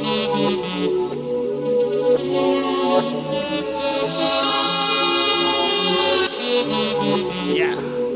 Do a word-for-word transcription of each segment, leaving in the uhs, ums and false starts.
Yeah.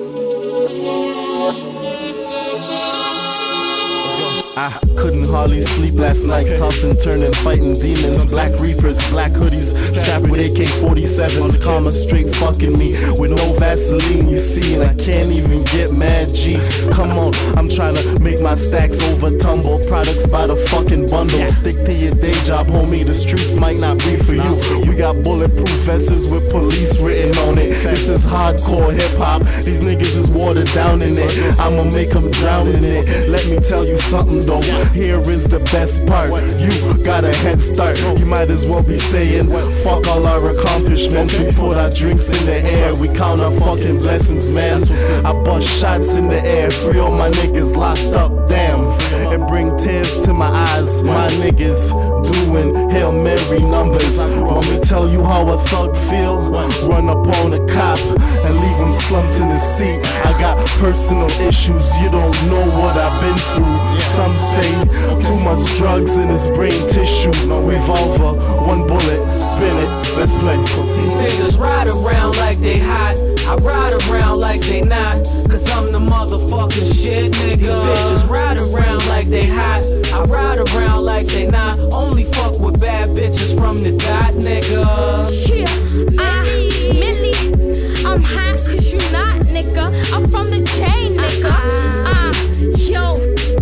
I couldn't hardly sleep last night, tossing, turning, fighting demons, black reapers, black hoodies, strapped with A K forty-sevens, karma straight fucking me, with no Vaseline, you see, and I can't even get mad, G. Come on, I'm trying to make my stacks over tumble, products by the fucking bundle, stick to your day job, homie, the streets might not be for you. We got bulletproof vests with police written on it, this is hardcore hip-hop, these niggas is watered down in it, I'ma make them drown in it. Let me tell you something though, here is the best part, you got a head start, you might as well be saying, fuck all our accomplishments, we put our drinks in the air, we count our fucking blessings, man. I bust shots in the air, free all my niggas locked up, damn, it bring tears to my eyes, my niggas doing Hail Mary numbers. Want me tell you how a thug feel? Run up on a cop and leave him slumped in his seat. I got personal issues, you don't know what I've been through. Some say too much drugs in his brain tissue. Revolver, one bullet, spin it, let's play. These niggas ride around like they hot, I ride around like they not, cause I'm the motherfucking shit, nigga. These bitches ride around like they hot, I ride around like they not, only fuck with bad bitches from the dot, nigga. Yeah, I, Millie, I'm hot cause you not, nigga. I'm from the chain, nigga. Ah, uh, yo.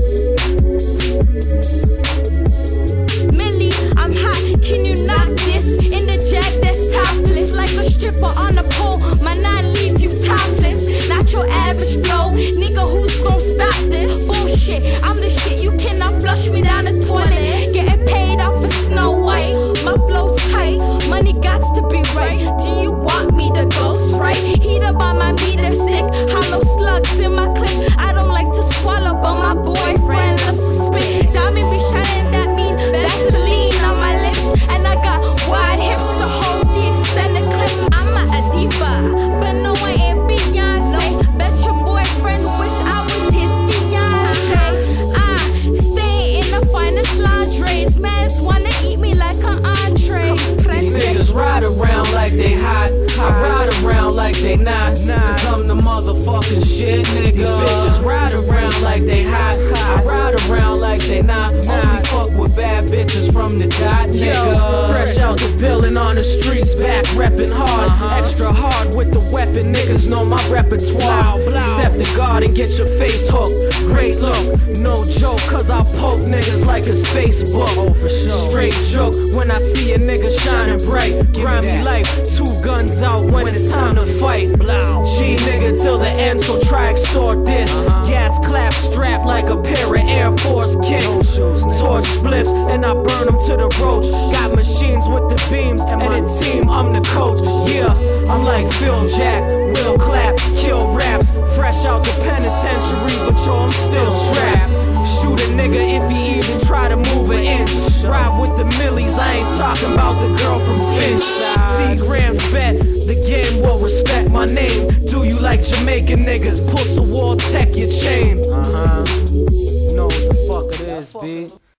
Millie, I'm hot, can you knock this? In the jack that's topless, like a stripper on a pole. My nine leave you topless, not your average flow. Nigga, who's gon' stop this? Bullshit, I'm the shit, you cannot flush me down the toilet. Getting paid off for Snow White, my flow's tight, money gots to be right. Do you want me to ghost right? Heater by my meter stick, hollow slugs in my clip. I don't like to swallow, but my boyfriend loves to spit. Diamond be shining, that mean Vaseline on my lips, and I got wide hips to hold the extended clip. I'm a diva, but no, I ain't Beyonce. Bet your boyfriend wish I was his fiance. I stay in the finest lingeries, mans wanna eat me like an entree. These niggas ride around like they hot, I ride around like they not, cause I'm the motherfucking shit, nigga. These bitches ride around like they hot, I ride around like they not, only fuck with bad bitches from the dot, nigga. Fresh out the building on the streets, back reppin' hard, extra hard with the weapon, niggas know my repertoire. Step the guard and get your face hooked, great look, no joke, cause I poke niggas like it's Facebook. Straight joke when I see a nigga shining bright, grimy life, two guns out when it's time to fight. G nigga till the end, so try extort this. Gats clap strapped like a pair of Air Force kicks. Torch spliffs and I burn them to the roach. Got machines with the beams and a team, I'm the coach. Yeah, I'm like Phil Jack, Will Clap, kill raps. Fresh out the penitentiary, but yo, I'm still strapped. Shoot a nigga if he even try to move an inch. Ride with the millies, I ain't talking about the girl from Finch. T-Grams bet, the game will respect my name. Do you like Jamaican niggas? Pull some wall, tech your chain. Uh-huh. Know what the fuck it is, B.